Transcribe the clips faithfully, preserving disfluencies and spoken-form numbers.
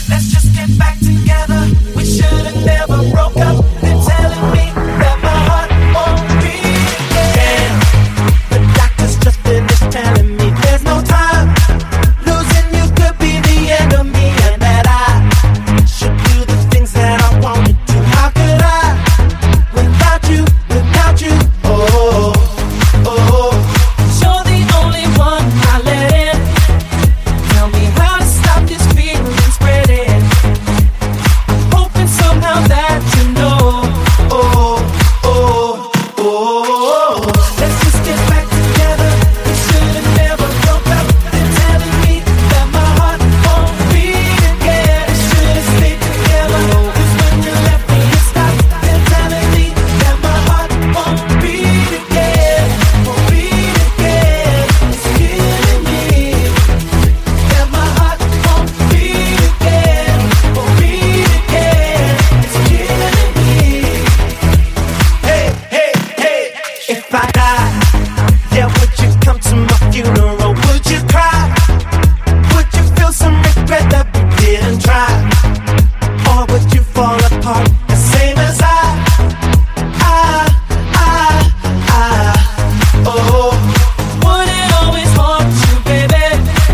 Let's just get back together. We should have never broke up. They're telling me that my heart won't beat again. The doctor's just finished telling me there's no time. Losing you could be the end of me, and that I should do the things that I want to do. How could I, without you, without you? Oh, oh. You're the only one I let in. Tell me how to stop this feeling spreading. Hoping somehow that you know. Oh, oh, oh. Let's just get back together. We should have never broke up. They're telling me that my heart won't beat again. We should have stayed together. 'Cause when you left me, it stopped. They're telling me that my heart won't beat again. Won't beat again. It's killing me. That my heart won't beat again. Won't beat again. It's killing me. Hey, hey, hey. If I die, yeah, would you come to my funeral? Would you cry? Would you feel some regret that we didn't try? Or would you fall apart the same as I? I, I, I, oh. Would it always haunt you, baby,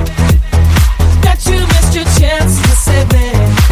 that you missed your chance to save me?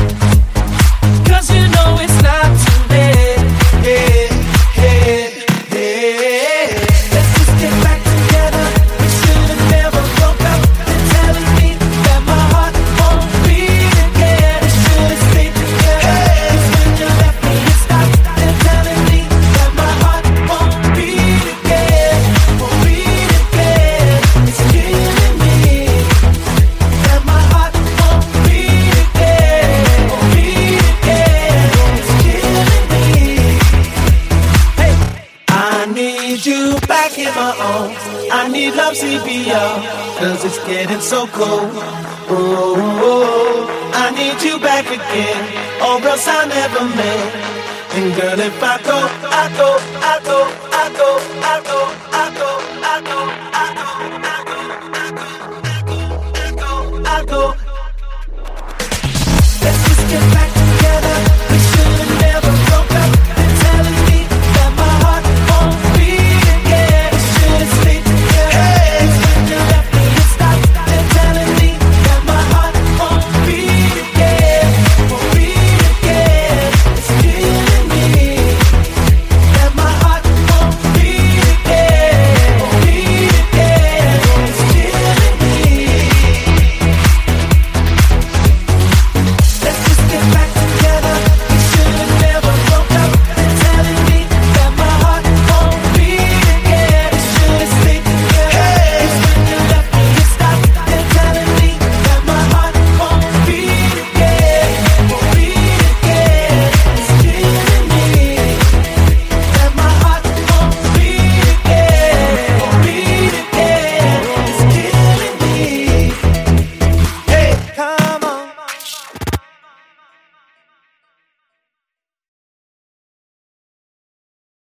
'Cause you know it's not too late. Hey, hey, hey. Let's just get back together. We should have never broke up. They're telling me that my heart won't beat again. We should have stayed together. 'Cause when you left me, it stopped. They're telling me that my heart won't beat again. Won't beat again. It's killing me. That my heart won't beat again. Won't beat again. It's killing me. Hey, I need you back in my arms. I need love C P R, 'cause it's getting so cold. Oh, I need you back again, or else I never met. And girl, if I go, I go, I go.